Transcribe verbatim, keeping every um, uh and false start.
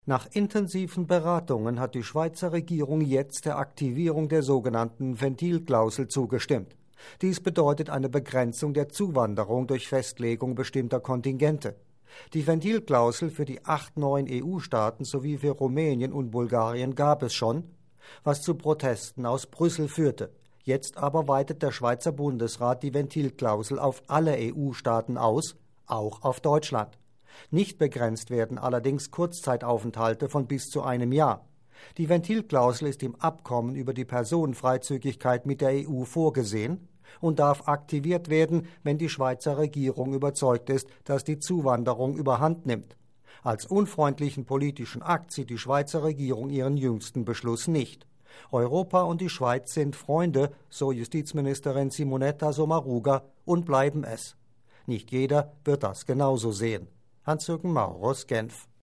Nach intensiven Beratungen hat die Schweizer Regierung jetzt der Aktivierung der sogenannten Ventilklausel zugestimmt. Dies bedeutet eine Begrenzung der Zuwanderung durch Festlegung bestimmter Kontingente. Die Ventilklausel für die acht neuen E U-Staaten sowie für Rumänien und Bulgarien gab es schon, was zu Protesten aus Brüssel führte. Jetzt aber weitet der Schweizer Bundesrat die Ventilklausel auf alle E U-Staaten aus, auch auf Deutschland. Nicht begrenzt werden allerdings Kurzzeitaufenthalte von bis zu einem Jahr. Die Ventilklausel ist im Abkommen über die Personenfreizügigkeit mit der E U vorgesehen und darf aktiviert werden, wenn die Schweizer Regierung überzeugt ist, dass die Zuwanderung überhand nimmt. Als unfreundlichen politischen Akt sieht die Schweizer Regierung ihren jüngsten Beschluss nicht. Europa und die Schweiz sind Freunde, so Justizministerin Simonetta Sommaruga, und bleiben es. Nicht jeder wird das genauso sehen. Hans-Jürgen Maurus, Genf.